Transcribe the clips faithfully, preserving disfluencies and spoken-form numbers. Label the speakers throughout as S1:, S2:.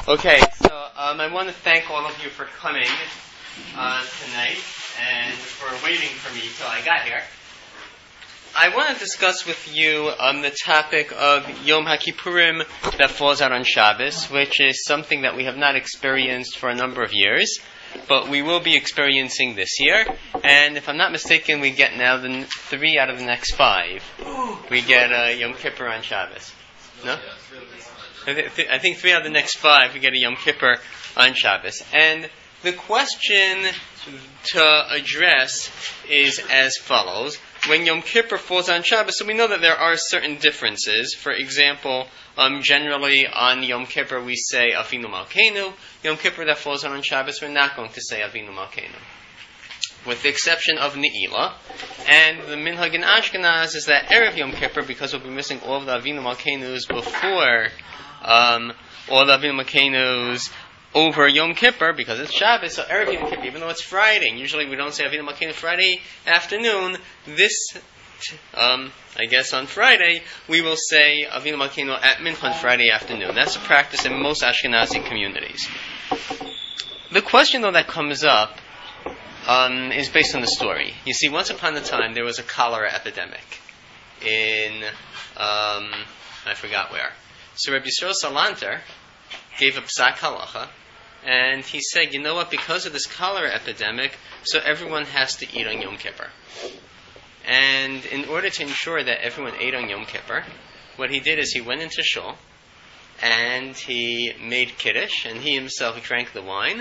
S1: Okay, so um, I want to thank all of you for coming uh, tonight and for waiting for me till I got here. I want to discuss with you um, the topic of Yom HaKippurim that falls out on Shabbos, which is something that we have not experienced for a number of years, but we will be experiencing this year. And if I'm not mistaken, we get now the n- three out of the next five. We get uh, Yom Kippur on Shabbos. No? I, th- I think three out of the next five we get a Yom Kippur on Shabbos. And the question to address is as follows. When Yom Kippur falls on Shabbos, so we know that there are certain differences. For example, um, generally on Yom Kippur we say Avinu Malkeinu. Yom Kippur that falls on Shabbos, we're not going to say Avinu Malkeinu, with the exception of Ne'ilah. And the minhag in Ashkenaz is that Erev Yom Kippur, because we'll be missing all of the Avinu Malkeinus before um, all the Avinu Malkeinus over Yom Kippur, because it's Shabbos, so Erev Yom Kippur, even though it's Friday, and usually we don't say Avinu Malkeinu Friday afternoon, this, um, I guess on Friday, we will say Avinu Malkeinu at Mincha Friday afternoon. That's a practice in most Ashkenazi communities. The question, though, that comes up um, is based on the story. You see, once upon a time, there was a cholera epidemic in, um, I forgot where. So Rabbi Yisrael Salanter gave a psak halacha, and he said, you know what, because of this cholera epidemic, so everyone has to eat on Yom Kippur. And in order to ensure that everyone ate on Yom Kippur, what he did is he went into shul, and he made kiddush, and he himself drank the wine,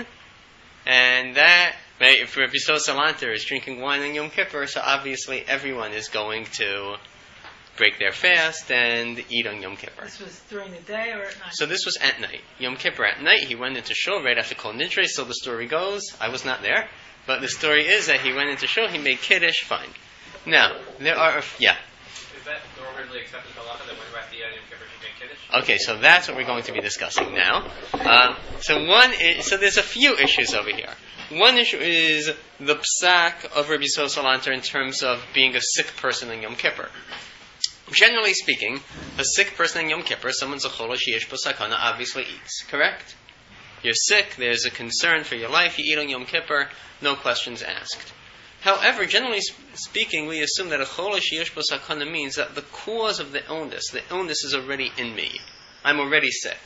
S1: and that, if Rabbi Yisrael Salanter is drinking wine on Yom Kippur, so obviously everyone is going to break their fast and eat on Yom Kippur.
S2: This was during the day or at night?
S1: So this was at night. Yom Kippur at night, he went into shul right after Kol Nidre, so the story goes. I was not there, but the story is that he went into shul, he made kiddush, fine. Now, there are, yeah.
S3: Is that normally accepted halacha that when you have to eat on Yom Kippur you make kiddush?
S1: Okay, so that's what we're going to be discussing now. Um, so one is, so there's a few issues over here. One issue is the psak of Rabbi Yisrael Salanter in terms of being a sick person in Yom Kippur. Generally speaking, a sick person in Yom Kippur, someone's a chol sheyesh bo sakana, obviously eats, correct? You're sick, there's a concern for your life, you eat on Yom Kippur, no questions asked. However, generally speaking, we assume that a chol sheyesh bo sakana means that the cause of the illness, the illness is already in me. I'm already sick.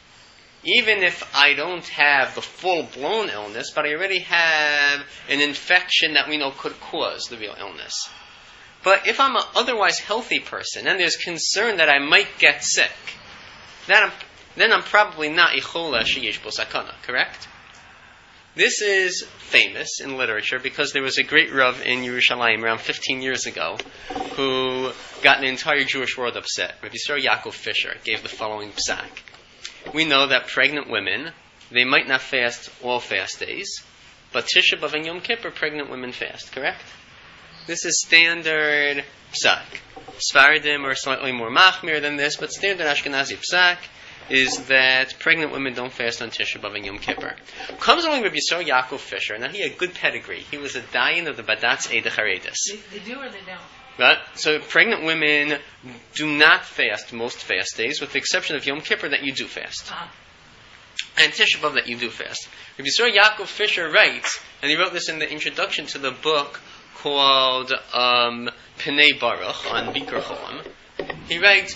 S1: Even if I don't have the full-blown illness, but I already have an infection that we know could cause the real illness. But if I'm an otherwise healthy person, and there's concern that I might get sick, then I'm, then I'm probably not a chola sheyesh bo sakana, correct? This is famous in literature because there was a great Rav in Yerushalayim around fifteen years ago who got the entire Jewish world upset. Rabbi Yisrael Yaakov Fisher gave the following psak. We know that pregnant women, they might not fast all fast days, but Tisha B'Av and Yom Kippur, pregnant women fast, correct? This is standard psak. Sfaradim are slightly more machmir than this, but standard Ashkenazi psak is that pregnant women don't fast on Tisha B'Av and Yom Kippur. Comes along with Yisrael Yaakov Fisher. Now he had good pedigree. He was a dayan of the Badatz Eidach Haredis.
S2: They, they do or they don't?
S1: Right? So pregnant women do not fast most fast days, with the exception of Yom Kippur that you do fast.
S2: Uh-huh.
S1: And Tisha B'Av that you do fast. Rabbi Yisrael Yaakov Fisher writes, and he wrote this in the introduction to the book called um, Pnei Baruch on Bikur Cholam. He writes,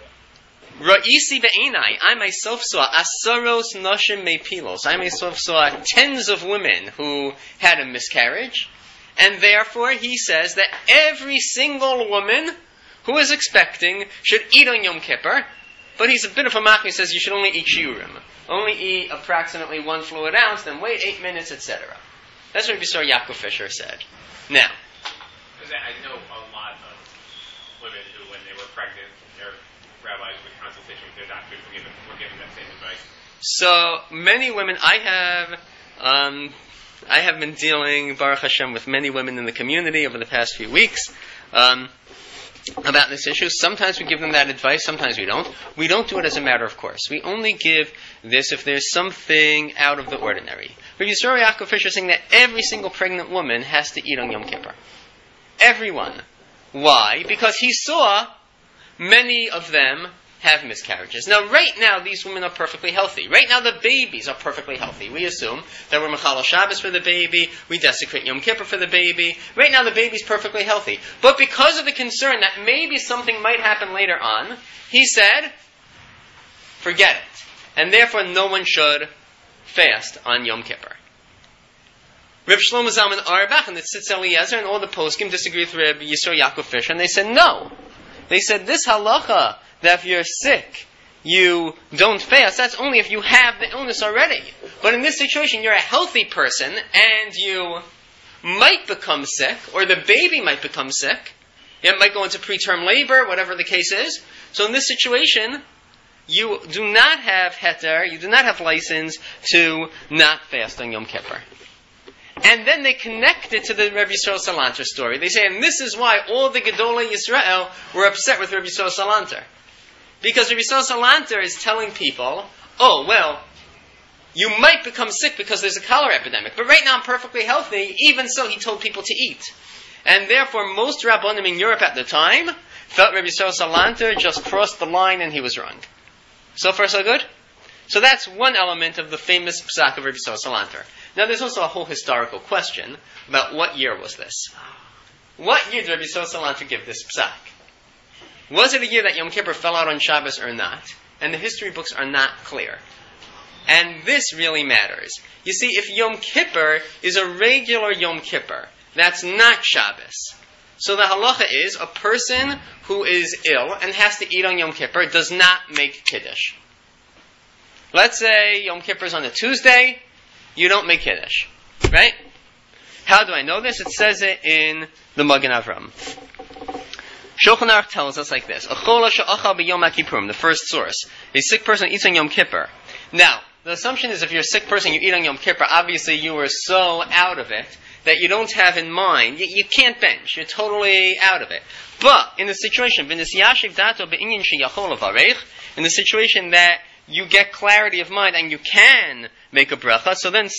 S1: Ra'isi be'enai, I myself saw asaros nashim mepilos. I myself saw tens of women who had a miscarriage, and therefore he says that every single woman who is expecting should eat on Yom Kippur, but he's a bit of a mach, he says you should only eat shiurim. Only eat approximately one fluid ounce, then wait eight minutes, et cetera. That's what Rabbi Yaakov Fisher said. Now,
S3: I know a lot of women who, when they were pregnant, their rabbis with consultation with their doctors were given, were given that same advice.
S1: So many women, I have, um, I have been dealing, Baruch Hashem, with many women in the community over the past few weeks um, about this issue. Sometimes we give them that advice, sometimes we don't. We don't do it as a matter of course. We only give this if there's something out of the ordinary. Rabbi Yisrael Yaakov Fisher is saying that every single pregnant woman has to eat on Yom Kippur. Everyone. Why? Because he saw many of them have miscarriages. Now, right now, these women are perfectly healthy. Right now, the babies are perfectly healthy. We assume that we're Mechal Shabbos for the baby, we desecrate Yom Kippur for the baby. Right now, the baby's perfectly healthy. But because of the concern that maybe something might happen later on, he said, forget it. And therefore, no one should fast on Yom Kippur. Reb Shlomo Zalman Auerbach and the Tzitz Eliezer and all the poskim disagree with Reb Yisro Yaakov Fisher, and they said no. They said this halacha, that if you're sick, you don't fast, that's only if you have the illness already. But in this situation, you're a healthy person, and you might become sick, or the baby might become sick. It might go into preterm labor, whatever the case is. So in this situation, you do not have heter, you do not have license to not fast on Yom Kippur. And then they connect it to the Reb Yisrael Salanter story. They say, and this is why all the Gedolei Yisrael were upset with Reb Yisrael Salanter. Because Reb Yisrael Salanter is telling people, oh, well, you might become sick because there's a cholera epidemic. But right now I'm perfectly healthy. Even so, he told people to eat. And therefore, most Rabbanim in Europe at the time felt Reb Yisrael Salanter just crossed the line and he was wrong. So far, so good? So that's one element of the famous psak of Reb Yisrael Salanter. Now, there's also a whole historical question about what year was this. What year did Reb Yisrael Salanter give this psak? Was it a year that Yom Kippur fell out on Shabbos or not? And the history books are not clear. And this really matters. You see, if Yom Kippur is a regular Yom Kippur, that's not Shabbos. So the halacha is, a person who is ill and has to eat on Yom Kippur does not make Kiddush. Let's say Yom Kippur is on a Tuesday, you don't make Kiddush. Right? How do I know this? It says it in the Magen Avram. Shulchan Aruch tells us like this. The first source. A sick person eats on Yom Kippur. Now, the assumption is if you're a sick person, you eat on Yom Kippur, obviously you are so out of it that you don't have in mind, you, you can't bench. You're totally out of it. But, in the situation, in the situation that you get clarity of mind and you can make a bracha, so then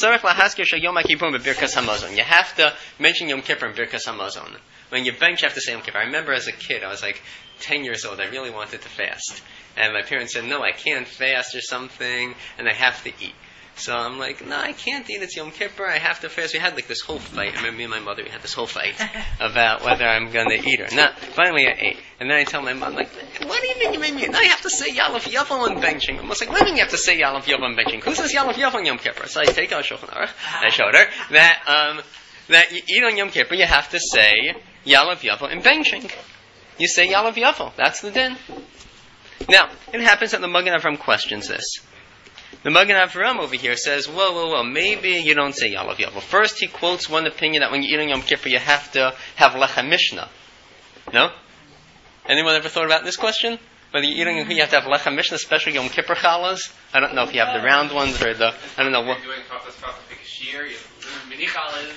S1: you have to mention Yom Kippur in Birkas Hamazon. When you bench, you have to say Yom Kippur. I remember as a kid, I was like ten years old, I really wanted to fast. And my parents said, no, I can't fast or something, and I have to eat. So I'm like, no, I can't eat, it's Yom Kippur, I have to fast. We had like this whole fight. I remember me and my mother, we had this whole fight about whether I'm going to eat or not. Finally I ate. And then I tell my mom, like, what do you mean you made me? No, you have to say Yalef Yavel on benching. I was like, what do you mean you have to say Yalef Yavel on benching? Who says Yalef Yavel on Yom Kippur? So I take out Shulchan Aruch, I showed her, that, um, that you eat on Yom Kippur, you have to say Yalav Yavel in benching. You say Yalav Yavel. That's the din. Now, it happens that the Magen Avram questions this. The Magen Avram over here says, whoa, whoa, whoa, maybe you don't say Yalav Yavel. First, he quotes one opinion that when you eat on Yom Kippur, you have to have Lechem Mishnah. No? Anyone ever thought about this question? Whether you're eating, you have to have Lechem Mishnah, especially Yom Kippur challahs. I don't know if you have the round ones or the, I don't know what.
S3: You're doing Kafas Kafas Shir, you have mini challahs.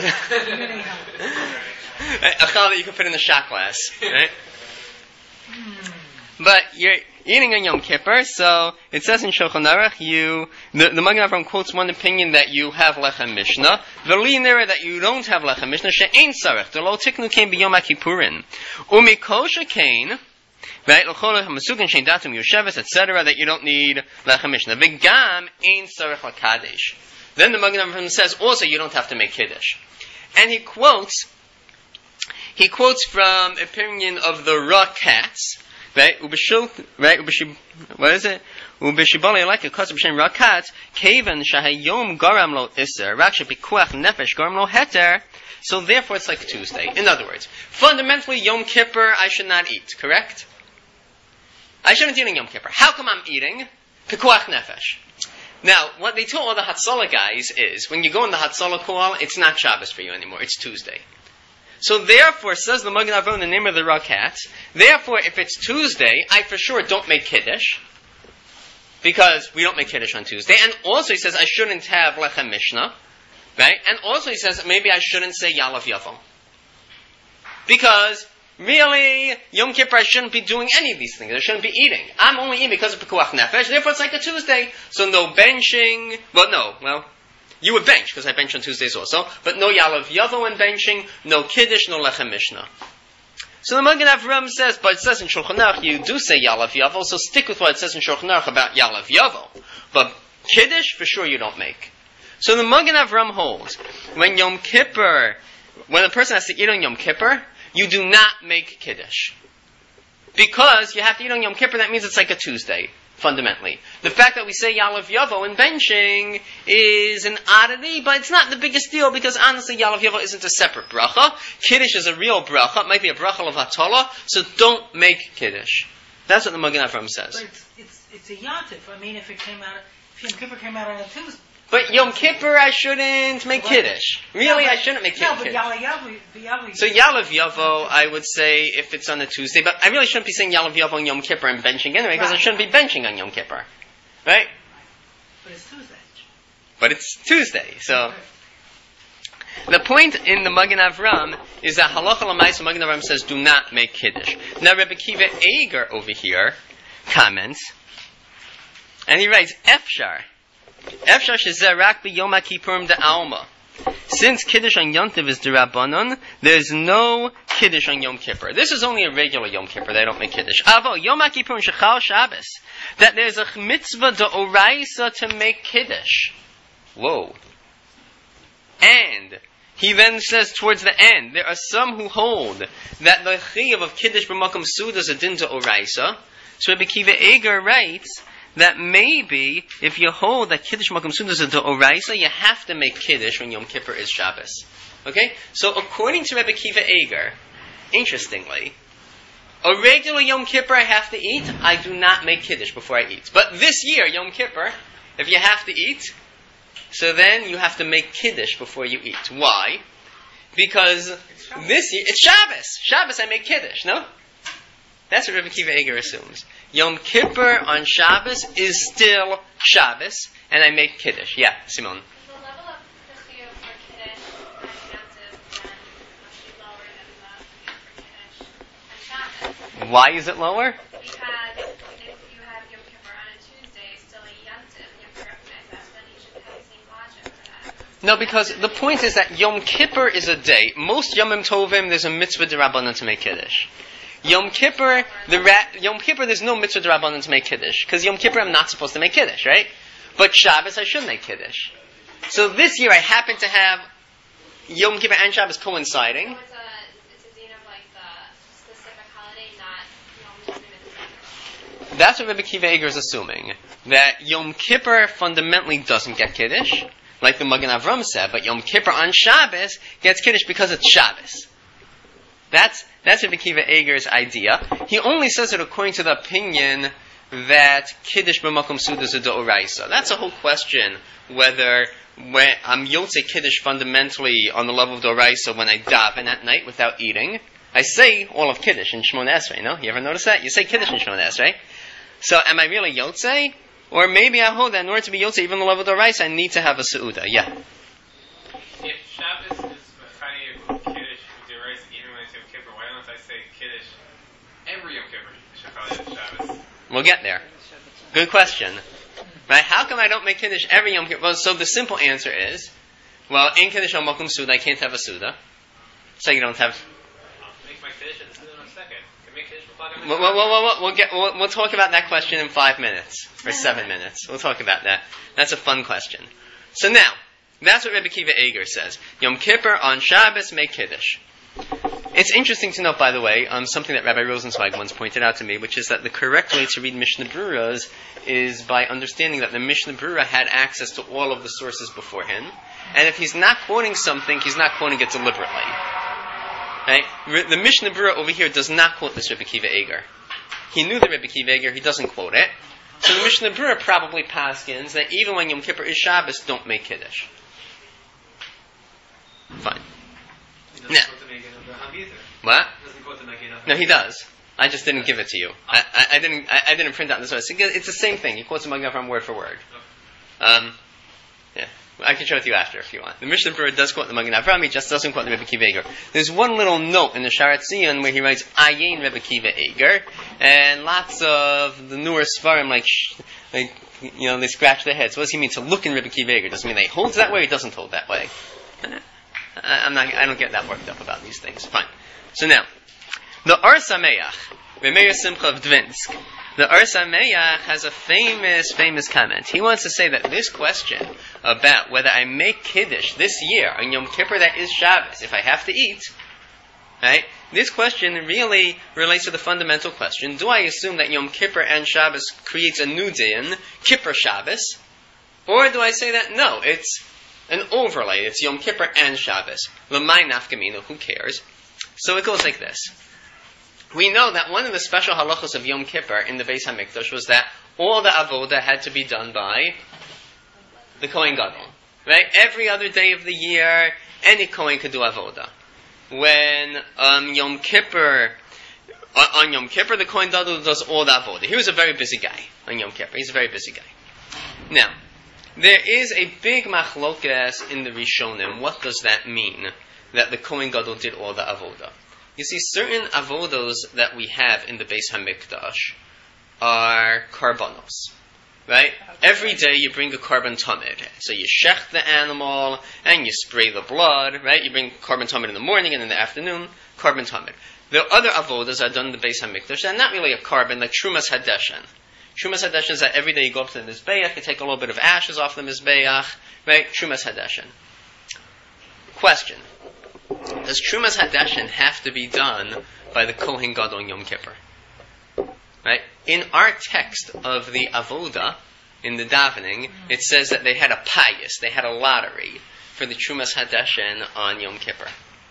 S1: A challah that you can put in the shot glass, right? But you're eating on Yom Kippur, so it says in Shulchan Aruch, you, the, the Magen Avram quotes one opinion that you have Lechem Mishnah, V'li nera that you don't have Lechem Mishnah, she'ein sarech, the lo tiknu kein b'yom HaKippurim. Umikosha kein, right, l'chol ha'masukin she'en datum yosheves, et cetera, that you don't need Lechem Mishnah. V'gam ein sarech l'kadesh. Then the Magen Avram says, also you don't have to make Kiddush. And he quotes, he quotes from opinion of the Rakats, right? Ubishul, right? Ubishib, what is it? Ubishibali like a custom shem Rakat, Kaven shahayom garam lo iser, raksha pikuach nefesh garam lo heter. So therefore, it's like Tuesday. In other words, fundamentally, Yom Kippur I should not eat. Correct? I shouldn't eat on Yom Kippur. How come I'm eating? Pikuach nefesh. Now, what they told all the Hatzalah guys is, when you go in the Hatzalah call, it's not Shabbos for you anymore. It's Tuesday. So therefore, says the Magen Avram in the name of the Rakat, therefore, if it's Tuesday, I for sure don't make Kiddush, because we don't make Kiddush on Tuesday. And also he says I shouldn't have Lechem Mishnah, right? And also he says maybe I shouldn't say Yalav Yavel. Because, really, Yom Kippur I shouldn't be doing any of these things. I shouldn't be eating. I'm only eating because of Pekuach Nefesh, therefore it's like a Tuesday. So no benching, well no, well, you would bench, because I bench on Tuesdays also, but no Yalav Yavel when benching, no Kiddush, no Lechem Mishnah. So the Magen Avram says, but it says in Shulchan Aruch you do say Yalav Yavo, so stick with what it says in Shulchan Aruch about Yalav Yavo. But Kiddush, for sure you don't make. So the Magen Avram holds, when Yom Kippur, when a person has to eat on Yom Kippur, you do not make Kiddush. Because you have to eat on Yom Kippur, that means it's like a Tuesday, fundamentally. The fact that we say Yalav Yavo in benching is an oddity, but it's not the biggest deal, because honestly Yalav Yavo isn't a separate bracha. Kiddush is a real bracha, it might be a bracha of Hatola, so don't make Kiddush. That's what the Magen Avram says.
S2: But it's, it's, it's a Yantif. I mean, if it came out, if Yom Kippur came out on a Tuesday.
S1: But Yom Kippur, I shouldn't make Kiddush. Really,
S2: no, but,
S1: I shouldn't make
S2: no,
S1: Kiddush.
S2: No, but Yalav Yavo.
S1: So Yalav Yavo, I would say if it's on a Tuesday, but I really shouldn't be saying Yalav Yavo on Yom Kippur and benching anyway, because right. I shouldn't be benching on Yom Kippur. Right?
S2: But it's Tuesday.
S1: But it's Tuesday, so... The point in the Magen Avram is that Halacha L'Maisa, Magen Avram says, do not make Kiddush. Now Rebbe Kiva Eger over here comments, and he writes, Efshar. Efshar shezerak b'yom HaKippurim de'alma. Since Kiddush on Yom Tov is d'Rabbanon, there's no Kiddush on Yom Kippur. This is only a regular Yom Kippur. They don't make Kiddush. Avo, Yom HaKippurim shechal Shabbos. That there's a mitzvah d'oraisa to make Kiddush. Whoa. And he then says towards the end, there are some who hold that the chiyuv of Kiddush b'makom suda is a din d'oraisa. So Rebbe Kiva Eger writes that maybe if you hold that Kiddush Makom Suda is a d'oraisa, you have to make Kiddush when Yom Kippur is Shabbos. Okay? So according to Rebbe Kiva Eger, interestingly, a regular Yom Kippur I have to eat, I do not make Kiddush before I eat. But this year, Yom Kippur, if you have to eat, so then you have to make Kiddush before you eat. Why? Because this year, it's Shabbos. Shabbos I make Kiddush, no? That's what Rebbe Kiva Eger assumes. Yom Kippur on Shabbos is still Shabbos, and I make Kiddush. Yeah, Simone.
S4: Is the level of the chiyuv for Kiddush on Yom Tov much lower than the chiyuv for Kiddush on Shabbos?
S1: Why is it lower?
S4: Because if you have Yom Kippur on a Tuesday, it's still a Yom Tov, and you have to recognize that, then you should have the same logic for that.
S1: No, because the point is that Yom Kippur is a day. Most Yomim Tovim, there's a mitzvah d'Rabbanan to make Kiddush. Yom Kippur, the ra- Yom Kippur, there's no mitzvah d'Rabbanan to make Kiddush, because Yom Kippur I'm not supposed to make Kiddush, right? But Shabbos I should make Kiddush. So this year I happen to have Yom Kippur and Shabbos coinciding.
S4: So it's a, it's a din of like the specific holiday, not Yom Kippur.
S1: That's what Rebbe Kiva Eger is assuming. That Yom Kippur fundamentally doesn't get Kiddush, like the Magen Avram said, but Yom Kippur on Shabbos gets Kiddush because it's Shabbos. That's that's Rebbe Kiva Eger's idea. He only says it according to the opinion that Kiddush b'makom suda is a d'oraisa. That's a whole question whether when I'm yotze Kiddush fundamentally on the level of d'oraisa when I daven at night without eating. I say all of Kiddush in Shemona Esrei, no? You ever notice that? You say Kiddush in Shemona Esrei. So am I really yotze? Or maybe I hold that in order to be yotze, even the level of d'oraisa, I need to have a seuda. Yeah?
S3: If Shabbos is Chayei Kiddush d'oraisa even when it's Yom Kippur, why don't I say Kiddush every Yom Kippur? Shabbos.
S1: We'll get there. Good question. Right? How come I don't make Kiddush every Yom Kippur? Well, so the simple answer is, well, in Kiddush al Mokum Suda, I can't have a Suda. So you don't have...
S3: I'll make my Kiddush and Suda in a second. Can make Kiddush before I
S1: We'll, we'll, we'll, we'll, get, we'll, we'll talk about that question in five minutes, or seven minutes. We'll talk about that. That's a fun question. So now, that's what Rebbe Kiva Eger says. Yom Kippur on Shabbos, make Kiddush. It's interesting to note, by the way, um, something that Rabbi Rosenzweig once pointed out to me, which is that the correct way to read Mishnah Bruras is by understanding that the Mishnah Brura had access to all of the sources before him, and if he's not quoting something, he's not quoting it deliberately. Right? The Mishnah Brura over here does not quote this Rebbe Kiva Eger. He knew the Rebbe Kiva Eger, he doesn't quote it. So the Mishnah Brura probably paskins that even when Yom Kippur is Shabbos, don't make Kiddush. Fine. Now, what? No, he does. I just didn't give it to you. I, I, I didn't. I, I didn't print out this one. It's the same thing. He quotes the Magen Avram word for word. Um, yeah, I can show it to you after if you want. The Mishnah Berurah does quote the Magen Avram. He just doesn't quote the Rebbe Kiva Eger. There's one little note in the Sharat Zion where he writes Ayin Rebbe Kiva Eger, and lots of the newer Sfarim like, like you know, they scratch their heads. What does he mean to look in Rebbe Kiva Eger? Does it mean that he holds that way or he doesn't hold that way? I'm not. I don't get that worked up about these things. Fine. So now, The Or Sameach, Remeir Simcha of Dvinsk, the Or Sameach has a famous, famous comment. He wants to say that this question about whether I make Kiddush this year on Yom Kippur that is Shabbos, if I have to eat, right? This question really relates to the fundamental question: do I assume that Yom Kippur and Shabbos creates a new din, Kippur Shabbos, or do I say that no, it's an overlay, it's Yom Kippur and Shabbos? L'may nafkamina, who cares? So it goes like this. We know that one of the special halachos of Yom Kippur in the Beis HaMikdash was that all the avoda had to be done by the Kohen Gadol. Right? Every other day of the year, any Kohen could do avoda. When um, Yom Kippur, on, on Yom Kippur, the Kohen Gadol does all the avoda. He was a very busy guy on Yom Kippur. He's a very busy guy. Now, there is a big machlokes in the Rishonim. What does that mean, that the Kohen Gadol did all the avoda? You see, certain avodos that we have in the Beis HaMikdash are karbanos. Right? Every day you bring a korban tamid. So you shech the animal and you spray the blood, right? You bring korban tamid in the morning and in the afternoon, korban tamid. The other avodas are done in the Beis HaMikdash. They're not really a korban, like Trumas Hadeshen. Trumas Hadeshen is that every day you go up to the Mizbeach, you take a little bit of ashes off the Mizbeach, right? Trumas Hadeshen. Question. Does Trumas Hadeshen have to be done by the Kohen Gadol on Yom Kippur? Right? In our text of the Avoda, in the davening, it says that they had a payas, they had a lottery for the Trumas Hadeshen on Yom Kippur.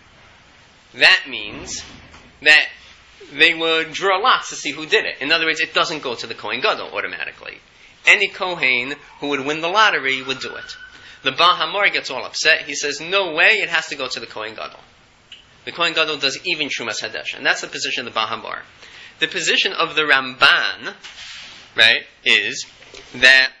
S1: That means that they would draw lots to see who did it. In other words, it doesn't go to the Kohen Gadol automatically. Any Kohen who would win the lottery would do it. The Baal HaMaor gets all upset. He says, no way, it has to go to the Kohen Gadol. The Kohen Gadol does even Trumas Hadeshen. And that's the position of the Baal HaMaor. The position of the Ramban, right, is that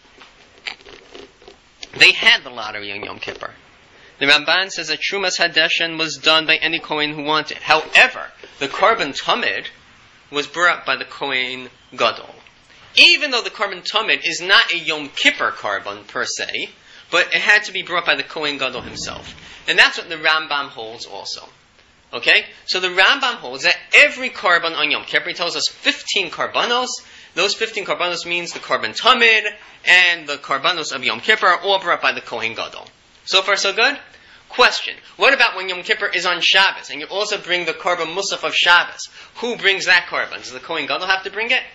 S1: they had the lottery on Yom Kippur. The Ramban says that Trumas Hadeshen was done by any Kohen who wanted. However, the Korban Tamid was brought by the Kohen Gadol. Even though the Korban Tamid is not a Yom Kippur Korban per se, but it had to be brought by the Kohen Gadol himself. And that's what the Rambam holds also. Okay? So the Rambam holds that every Korban on Yom Kippur, he tells us fifteen Korbanos. Those fifteen Korbanos means the Korban Tamid and the Korbanos of Yom Kippur are all brought by the Kohen Gadol. So far so good? Question. What about when Yom Kippur is on Shabbos and you also bring the Korban Musaf of Shabbos? Who brings that Korban? Does the Kohen Gadol have to bring it?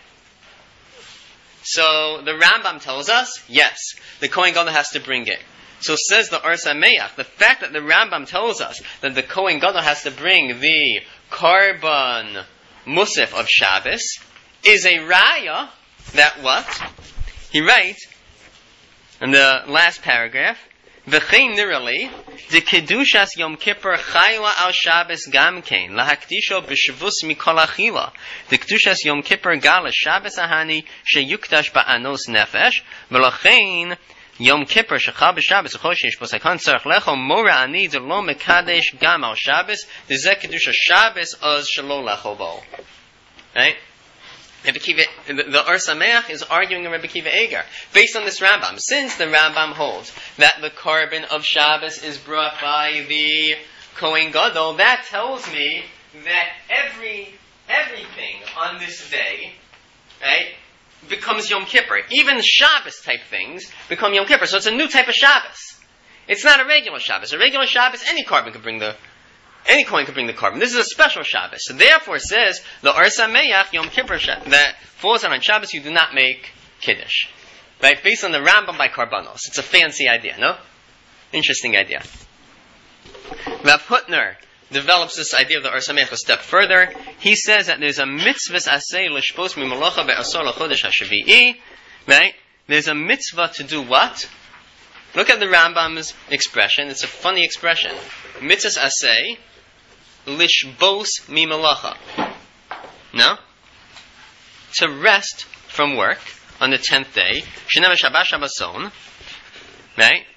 S1: So the Rambam tells us, yes, the Kohen Gadol has to bring it. So says the Or Sameach, the fact that the Rambam tells us that the Kohen Gadol has to bring the Korban Musaf of Shabbos is a raya that what? He writes in the last paragraph, V'chein nirali, de kedushas Yom Kippur chayla al Shabbos gam kein, lahakdisho b'shavus mikol achila. De kedushas Yom Kippur gala Shabbos ahani sheyukdash ba'anos nefesh, v'lachein Yom Kippur shechal b'Shabbos u'choshesh posakon tzarech lecho mora ani de lo mekadesh gam al Shabbos, de ze kedusha Shabbos oz shelo lecho bo. Right? Rebbe Kiva, the, the Or Sameach is arguing in Rebbe Kiva Eger based on this Rambam. Since the Rambam holds that the Korban of Shabbos is brought by the Kohen Gadol, that tells me that every everything on this day, right, becomes Yom Kippur. Even Shabbos type things become Yom Kippur. So it's a new type of Shabbos. It's not a regular Shabbos. A regular Shabbos, any Korban could bring the Any Kohen can bring the Korban. This is a special Shabbos. So therefore says, the Or Sameach Yom Kippur that falls on Shabbos, you do not make Kiddush. Right? Based on the Rambam by Karbanos. It's a fancy idea, no? Interesting idea. Rav Hutner develops this idea of the Or Sameach a step further. He says that there's a mitzvah asay l'shpos mimalacha be'asor l'chodesh hashvi'i. Right? There's a mitzvah to do what? Look at the Rambam's expression. It's a funny expression. Mitzvah asay lishbos mimalacha. No? To rest from work on the tenth day. Sheneva Shabbat Shabbason. Right?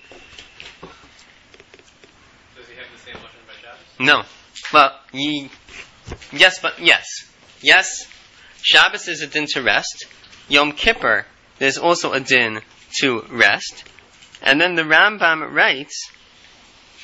S3: Does he have the same motion by Shabbos?
S1: No. Well, ye, yes, but yes. Yes, Shabbos is a din to rest. Yom Kippur, there's also a din to rest. And then the Rambam writes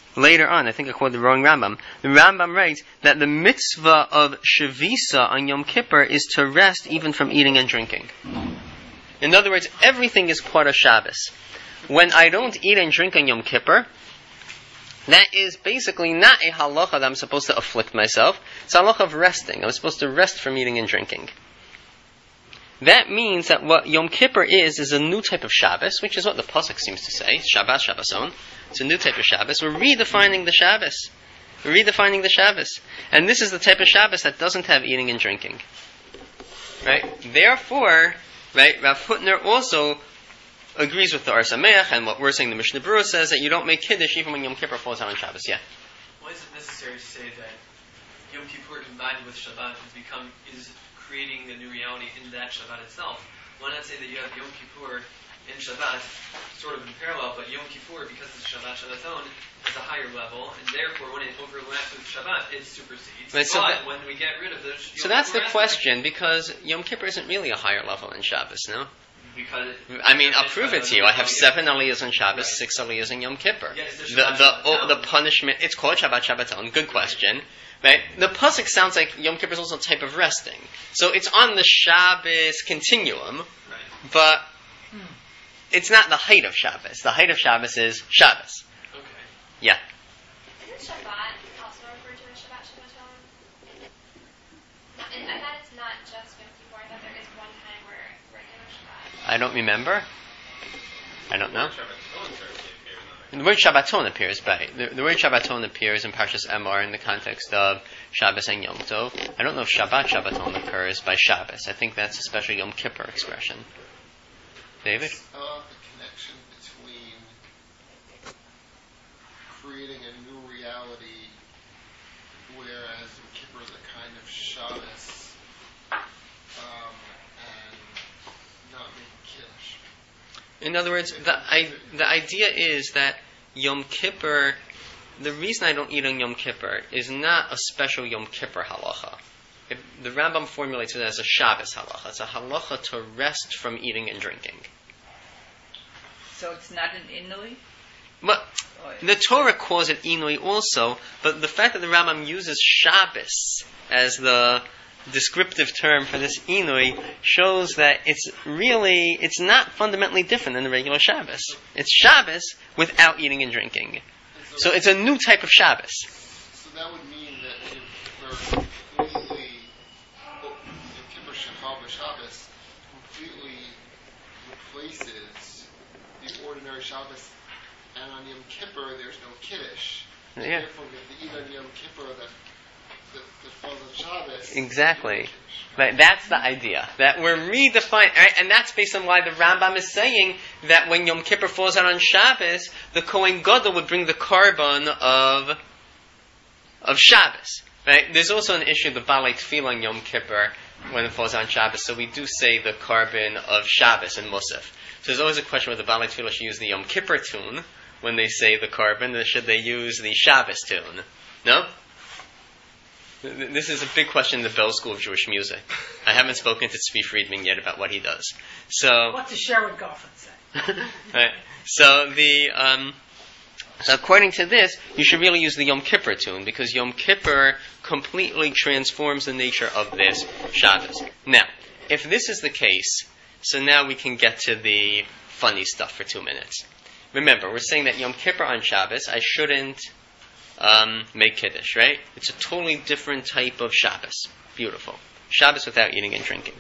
S1: later on, I think I quoted the wrong Rambam, the Rambam writes that the mitzvah of Shavisa on Yom Kippur is to rest even from eating and drinking. In other words, everything is part of Shabbos. When I don't eat and drink on Yom Kippur, that is basically not a halacha that I'm supposed to afflict myself. It's a halacha of resting. I'm supposed to rest from eating and drinking. That means that what Yom Kippur is, is a new type of Shabbos, which is what the Pasuk seems to say, Shabbat Shabbason. It's a new type of Shabbos. We're redefining the Shabbos. We're redefining the Shabbos. And this is the type of Shabbos that doesn't have eating and drinking. Right? Therefore, right, Rav Hutner also agrees with the Or Sameach and what we're saying, the Mishnah Berurah says that you don't make Kiddush even when Yom Kippur falls out on Shabbos. Yeah?
S5: Why is it necessary to say that Yom Kippur combined with Shabbat has become, is creating a new reality in that Shabbat itself? Why not say that you have Yom Kippur and Shabbat sort of in parallel, but Yom Kippur, because it's Shabbat Shabbaton, is a higher level, and therefore when it overlaps with Shabbat, it supersedes.
S1: Right, so
S5: but
S1: that,
S5: when we get rid of those...
S1: So that's the question, because Yom Kippur isn't really a higher level than Shabbos, no?
S5: Because
S1: I mean, I'll prove it to you. I have seven aliyahs on Shabbos, right. six aliyahs on Yom Kippur.
S5: Yes,
S1: the the oh, the punishment, it's called Shabbat Shabbaton. Good question. Right? The pasuk sounds like Yom Kippur is also a type of resting. So it's on the Shabbos continuum,
S5: right.
S1: but it's not the height of Shabbos. The height of Shabbos is Shabbos.
S5: Okay.
S1: Yeah.
S4: Isn't Shabbat also referred to as Shabbat Shabbaton? And I thought it's not just Yom Kippur. I thought there is one time where regular Shabbat.
S1: I don't remember. I don't know.
S3: Shabbaton
S1: The word Shabbaton appears, right? The, the word Shabbaton appears in Parshas Emor in the context of Shabbos and Yom Tov. I don't know if Shabbat Shabbaton occurs by Shabbos. I think that's a special Yom Kippur expression. David?
S6: Uh, the connection between creating a new reality, whereas Yom Kippur is a kind of Shabbos, um, and not making Kiddush.
S1: In other words, the, I, the idea is that Yom Kippur, the reason I don't eat on Yom Kippur is not a special Yom Kippur halacha. It, the Rambam formulates it as a Shabbos halacha. It's a halacha to rest from eating and drinking.
S7: So it's not an inui?
S1: But the Torah calls it inui also, but the fact that the Rambam uses Shabbos as the descriptive term for this inui shows that it's really, it's not fundamentally different than the regular Shabbos. It's Shabbos without eating and drinking. So it's a new type of Shabbos.
S6: So that would mean that if we're completely, Yom Kippur Shachal Shabbos completely replaces the ordinary Shabbos, and on Yom Kippur there's no Kiddush.
S1: Yeah.
S6: Therefore, we have to eat on Yom Kippur that that, that falls on Shabbos.
S1: Exactly. Right, that's the idea. That we're redefining, right? And that's based on why the Rambam is saying that when Yom Kippur falls out on Shabbos, the Kohen Gadol would bring the carbon of of Shabbos. Right? There's also an issue, the Balei Tefillah on Yom Kippur, when it falls on Shabbos, so we do say the carbon of Shabbos in Musaf. So there's always a question whether the Balei Tefillah should use the Yom Kippur tune when they say the carbon, or should they use the Shabbos tune? No? This is a big question in the Bell School of Jewish Music. I haven't spoken to Tzvi Friedman yet about what he does. So,
S2: what does Sherwood Goffin say?
S1: Right. So the um, so according to this, you should really use the Yom Kippur tune because Yom Kippur completely transforms the nature of this Shabbos. Now, if this is the case, so now we can get to the funny stuff for two minutes. Remember, we're saying that Yom Kippur on Shabbos, I shouldn't Um, make Kiddush, right? It's a totally different type of Shabbos. Beautiful. Shabbos without eating and drinking.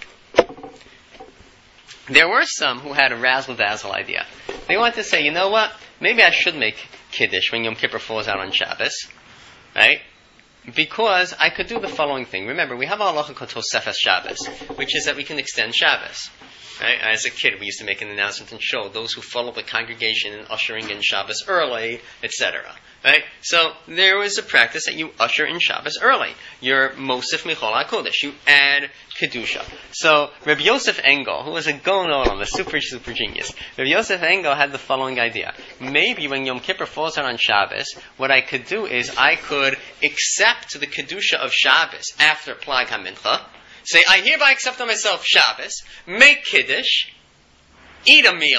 S1: There were some who had a razzle-dazzle idea. They wanted to say, you know what? Maybe I should make Kiddush when Yom Kippur falls out on Shabbos, right? Because I could do the following thing. Remember, we have a halacha called Tosefes Shabbos, which is that we can extend Shabbos. Right? As a kid, we used to make an announcement and show those who follow the congregation in ushering in Shabbos early, et cetera. Right? So there was a practice that you usher in Shabbos early. You're Mosif Michol HaKodesh. You add Kedusha. So Rabbi Yosef Engel, who was a Gaon Olam, a super, super genius, Rabbi Yosef Engel had the following idea. Maybe when Yom Kippur falls out on Shabbos, what I could do is I could accept the Kedusha of Shabbos after Plag HaMincha, say, I hereby accept on myself Shabbos, make Kiddush, eat a meal,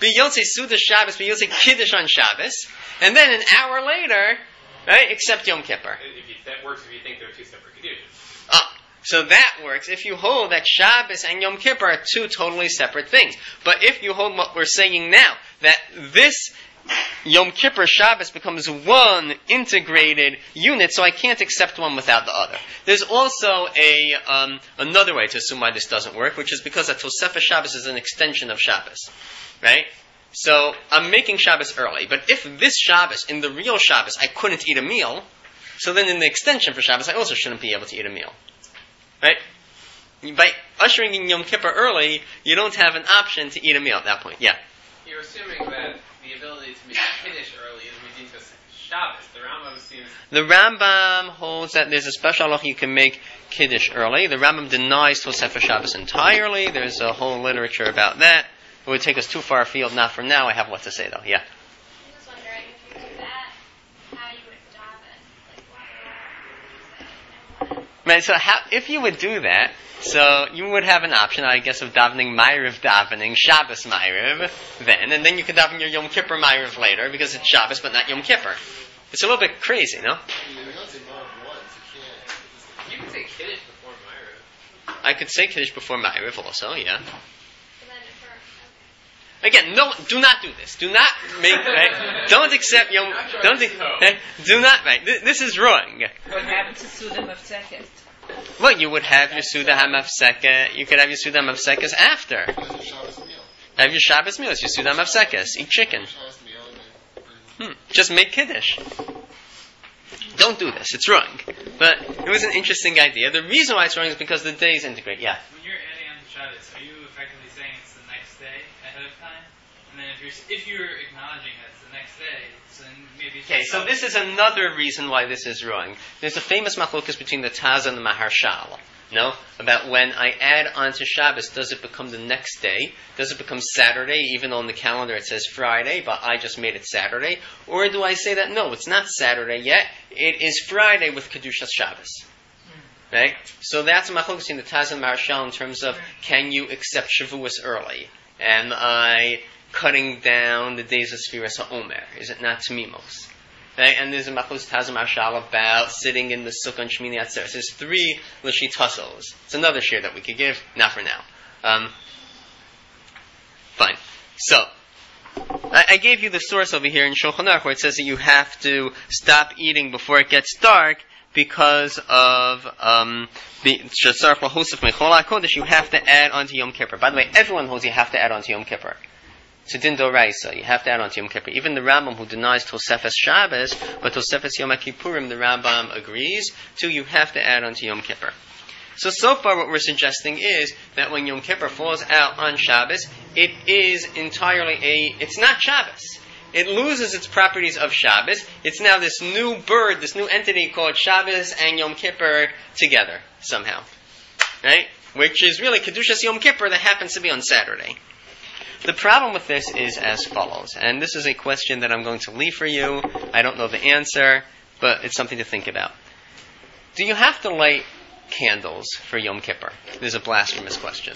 S1: be Yotzei Suda Shabbos, be Yotzei Kiddush on Shabbos, and then an hour later, right, accept Yom Kippur.
S3: If you, that works if you think they're two separate Kedushes.
S1: Ah, so that works if you hold that Shabbos and Yom Kippur are two totally separate things. But if you hold what we're saying now, that this Yom Kippur Shabbos becomes one integrated unit, so I can't accept one without the other. There's also a um, another way to assume why this doesn't work, which is because a Tosefah Shabbos is an extension of Shabbos, right? So I'm making Shabbos early, but if this Shabbos, in the real Shabbos, I couldn't eat a meal, so then in the extension for Shabbos, I also shouldn't be able to eat a meal, right? By ushering in Yom Kippur early, you don't have an option to eat a meal at that point. Yeah.
S3: You're assuming that the ability to make Kiddush early is within Shabbos. The Rambam seems...
S1: The Rambam holds that there's a special halacha you can make Kiddush early. The Rambam denies Tosefah Shabbos entirely. There's a whole literature about that. It would take us too far afield. Not for now. I have what to say, though. Yeah?
S4: I'm just wondering if you do that, how you would daven. Like, what would you say?
S1: Right, so how, if you would do that, so you would have an option, I guess, of davening Ma'ariv davening, Shabbos Ma'ariv, then, and then you could daven your Yom Kippur Ma'ariv later, because it's Shabbos but not Yom Kippur. It's a little bit crazy, no?
S3: You can say Kiddush before Ma'ariv.
S1: I could say Kiddush before Ma'ariv also, yeah.
S4: So then if we're,
S1: Again, no, do not do this. Do not make, right? Don't accept Yom, don't, right? Do not, right? This, this is wrong.
S7: What happened to Suda Mafseket?
S1: Well, you would have your Suda HaMafseket, you could have your Suda HaMafseket after. Have your Shabbos meals, your Suda HaMafseket, eat chicken. Hmm. Just make Kiddush. Don't do this, it's wrong. But it was an interesting idea. The reason why it's wrong is because the days integrate, yeah.
S8: When you're adding on to Shabbos, are you effectively saying it's the next day ahead of time? And then if you're if you're acknowledging that it's the next day, so then maybe it's
S1: Okay, so this is another reason why this is wrong. There's a famous machlokas between the Taz and the Maharshal, no? About when I add on to Shabbos, does it become the next day? Does it become Saturday, even though on the calendar it says Friday, but I just made it Saturday? Or do I say that, no, it's not Saturday yet, it is Friday with Kedushas Shabbos? Right? So that's a machlokas between the Taz and the Maharshal in terms of, can you accept Shavuos early? Am I cutting down the days of Sfiras HaOmer? Is it not Tamimos? Right? And there's a Machlos Tazim Arshal about sitting in the Sukkah on Shmini Atzeres. There's three Lashitasos. It's another share that we could give, not for now. Um, fine. So, I, I gave you the source over here in Shulchan Aruch where it says that you have to stop eating before it gets dark because of um, the Shasar Lahosef Mechol HaKodesh. You have to add on to Yom Kippur. By the way, everyone holds you have to add on to Yom Kippur. It's a din d'oraisa. You have to add on to Yom Kippur. Even the Rambam, who denies Tosefes Shabbos, but Tosefes Yom Kippurim, the Rambam agrees to. You have to add on to Yom Kippur. So, so far what we're suggesting is that when Yom Kippur falls out on Shabbos, it is entirely a, it's not Shabbos. It loses its properties of Shabbos. It's now this new bird, this new entity called Shabbos and Yom Kippur together, somehow. Right? Which is really Kedushas Yom Kippur that happens to be on Saturday. The problem with this is as follows, and this is a question that I'm going to leave for you. I don't know the answer, but it's something to think about. Do you have to light candles for Yom Kippur? This is a blasphemous question.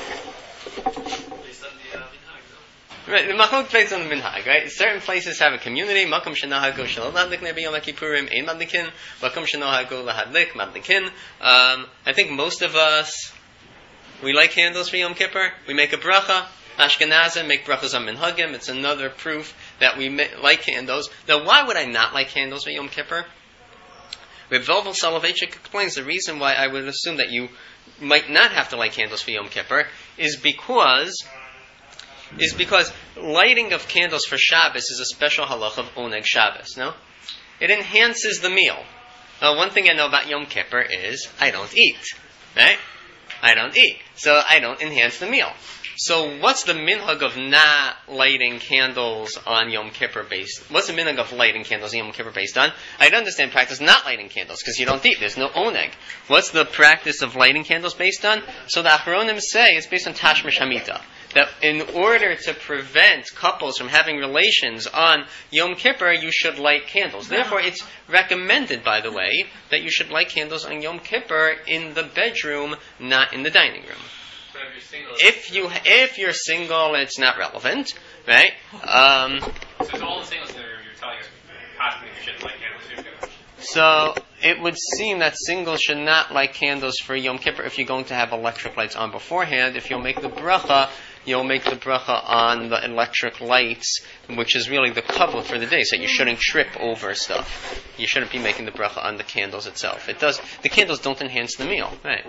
S1: Right, the machlok based on the minhag, right? Certain places have a community. Makom shenahago shelo ladlik nebi Yom Kippurim ein madlikin. Makom shenahago lahadlik madlikin. Um, I think most of us, we light candles for Yom Kippur. We make a bracha. Ashkenazim make brachos on minhagim. It's another proof that we light candles. Now, why would I not light candles for Yom Kippur? Reb Volvel Soloveitchik explains the reason why I would assume that you might not have to light candles for Yom Kippur is because is because lighting of candles for Shabbos is a special halach of Oneg Shabbos. No, it enhances the meal. Now, one thing I know about Yom Kippur is I don't eat. Right? I don't eat, so I don't enhance the meal. So what's the minhag of not lighting candles on Yom Kippur based? What's the minhag of lighting candles on Yom Kippur based on? I'd understand practice not lighting candles because you don't eat. There's no oneg. What's the practice of lighting candles based on? So the Achronim say it's based on Tashmish Hamita. That in order to prevent couples from having relations on Yom Kippur, you should light candles. Therefore, it's recommended, by the way, that you should light candles on Yom Kippur in the bedroom, not in the dining room.
S3: So if you're single,
S1: If you if you're single, it's not relevant. right? Um,
S3: So it's all the singles scenario you're telling us possibly we shouldn't light candles for Yom Kippur.
S1: so it would seem that singles should not light candles for Yom Kippur if you're going to have electric lights on beforehand. If you'll make the bracha, you'll make the bracha on the electric lights, which is really the kavod for the day. So you shouldn't trip over stuff. You shouldn't be making the bracha on the candles itself. It does. The candles don't enhance the meal, right?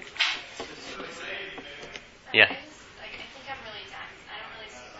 S1: Yeah.
S4: I just, like, I think I'm really dense. I don't really see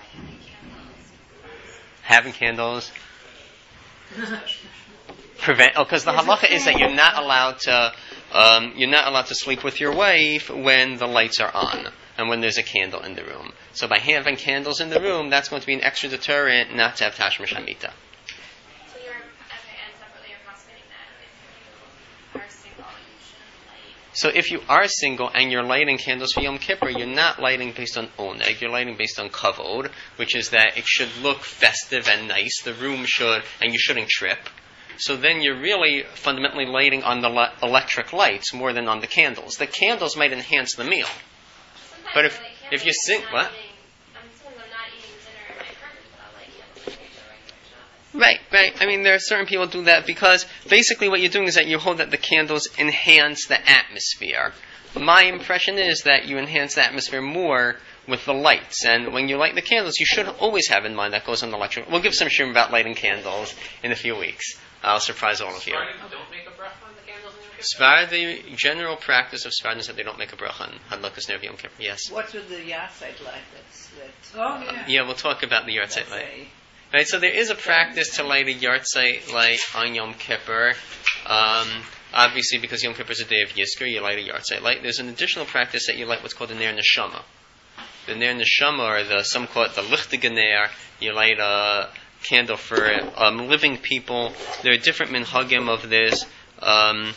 S4: why having candles.
S1: Having candles prevent. Oh, because the halacha is that you're not allowed to. Um, you're not allowed to sleep with your wife when the lights are on and when there's a candle in the room. So by having candles in the room, that's going to be an extra deterrent not to have tashmish hamita.
S4: So you're, okay, and separately you're postulating that if you are single, you shouldn't light.
S1: So if you are single and you're lighting candles for Yom Kippur, you're not lighting based on oneg, you're lighting based on kavod, which is that it should look festive and nice, the room should, and you shouldn't trip. So then you're really fundamentally lighting on the le- electric lights more than on the candles. The candles might enhance the meal.
S4: Sometimes
S1: But if-
S4: I light
S1: if
S4: candles
S1: you sing-
S4: and I'm
S1: what?
S4: not eating- I'm saying I'm not eating dinner in my apartment, but I'll light candles and make the regular Shabbos.
S1: Right, right. I mean, there are certain people who do that because basically what you're doing is that you hold that the candles enhance the atmosphere. My impression is that you enhance the atmosphere more with the lights. And when you light the candles, you should always have in mind that goes on the electric. We'll give some shum about lighting candles in a few weeks. I'll surprise all of you.
S3: Spartans don't make a bracha on the candles in Yom Kippur?
S1: Sfar, the general practice of Spartans is that they don't make a bracha on Hadlakas Ner Yom Kippur. Yes.
S7: What's with the Yahrzeit light? That's that.
S2: Oh, yeah.
S1: Yeah, we'll talk about the
S7: That's
S1: Yartzeit light.
S7: a-
S1: Right, so there is a practice to light a Yartzeit light on Yom Kippur. Um, obviously, because Yom Kippur is a day of Yizkor, you light a Yartzeit light. There's an additional practice that you light what's called the Ner Neshama. The Ner Neshama, or the some call it the Lichtige Ner. You light a candle for um, living people. There are different minhagim of this. Um,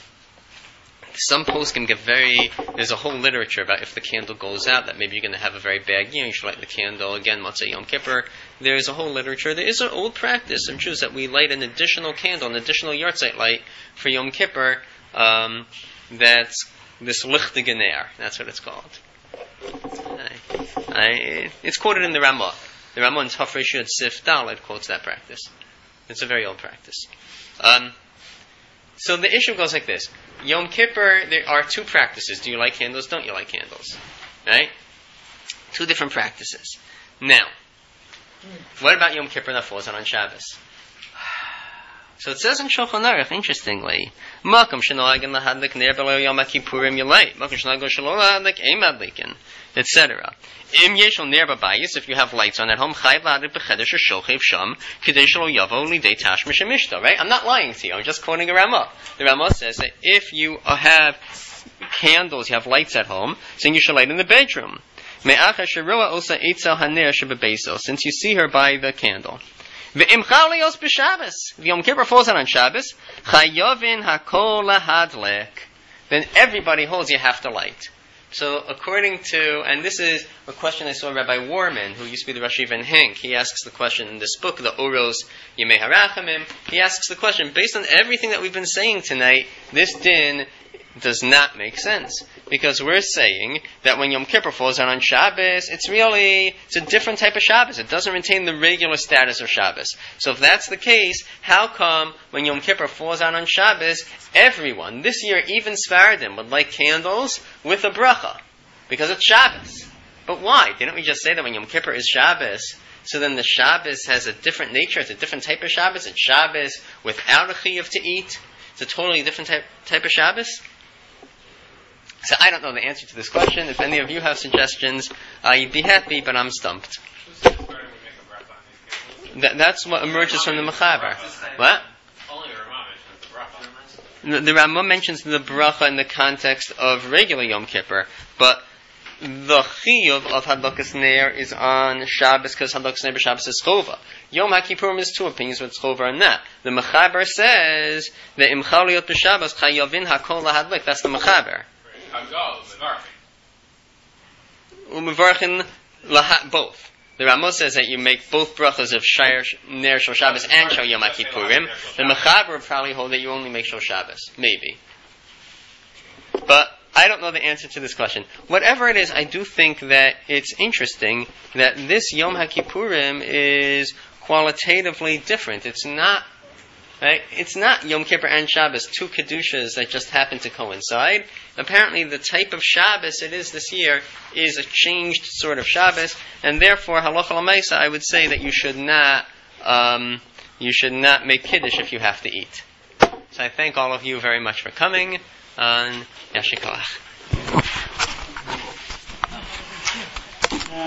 S1: some posts can get very. There's a whole literature about if the candle goes out, that maybe you're going to have a very bad year. You should light the candle again, Matzah Yom Kippur. There's a whole literature. There is an old practice of Jews that we light an additional candle, an additional Yartzeit light for Yom Kippur. Um, that's this Lichtige Ner. That's what it's called. I, I, it's quoted in the Ramah. The Ramah in Taf Resh Yud Sif Dalet quotes that practice. It's a very old practice. Um, so the issue goes like this. Yom Kippur, there are two practices. Do you like candles? Don't you like candles? Right? Two different practices. Now, what about Yom Kippur that falls on Shabbos? So it says in Shulchan Aruch, interestingly, Makom shenoagin lahadlik ner b'lo Yom Kippurim yilay, Makom shenoagin shelo lahadlik ein madlikin, et cetera. Im yeshol ner b'bayis, if you have lights on at home, chayv lahadlik b'chedesh or shulchev sham, kidei shelo yavo lidei tashmish mishta. Right? I'm not lying to you. I'm just quoting a Ramah. The Ramah says that if you have candles, you have lights at home, then you should light in the bedroom. Me'achar sheroa osa eitzel haner shebebeso, since you see her by the candle. V'im chalios b'Shabbos. If Yom Kippur falls out on Shabbos, chayovin hakol lahadlek. Then everybody holds you have to light. So according to, and this is a question I saw Rabbi Warman, who used to be the Rosh Yeshiva in Henk. He asks the question in this book, the Oros Yemei Harachamim. He asks the question, based on everything that we've been saying tonight, this din does not make sense. Because we're saying that when Yom Kippur falls out on Shabbos, it's really, it's a different type of Shabbos. It doesn't retain the regular status of Shabbos. So if that's the case, how come when Yom Kippur falls out on Shabbos, everyone, this year even Sfaradim, would light candles with a bracha? Because it's Shabbos. But why? Didn't we just say that when Yom Kippur is Shabbos, so then the Shabbos has a different nature, it's a different type of Shabbos, it's Shabbos without a chiyuv to eat, it's a totally different type, type of Shabbos? So I don't know the answer to this question. If any of you have suggestions, I'd be happy, but I'm stumped.
S3: Who said Spartan would make a bracha on these candles?
S1: That, that's what emerges from the Mechaber. What?
S3: Only the Ramah mentions the bracha.
S1: The, the Ramah mentions the bracha in the context of regular Yom Kippur, but the chiyuv of Hadlakas Ner is on Shabbos because Hadlakas Ner b'Shabbos is chova. Yom HaKippurim is two opinions whether it's chova or not. The Mechaber says that im chaliot b'Shabbos chayovin hakol lahadlik. That's the Mechaber.
S3: Hagal,
S1: Umevarchin
S3: Mevarchin.
S1: lahat both. The Ramah says that you make both brachas of Shir Ner Shel Shabbos and Shel Yom HaKippurim. The Mechaber would probably hold that you only make Shel Shabbos, maybe. But I don't know the answer to this question. Whatever it is, I do think that it's interesting that this Yom HaKippurim is qualitatively different. It's not, right? It's not Yom Kippur and Shabbos, two Kedushas that just happen to coincide. Apparently, the type of Shabbos it is this year is a changed sort of Shabbos, and therefore, halacha l'maisa, I would say that you should not, um, you should not make Kiddush if you have to eat. So I thank all of you very much for coming. And Yashikalach.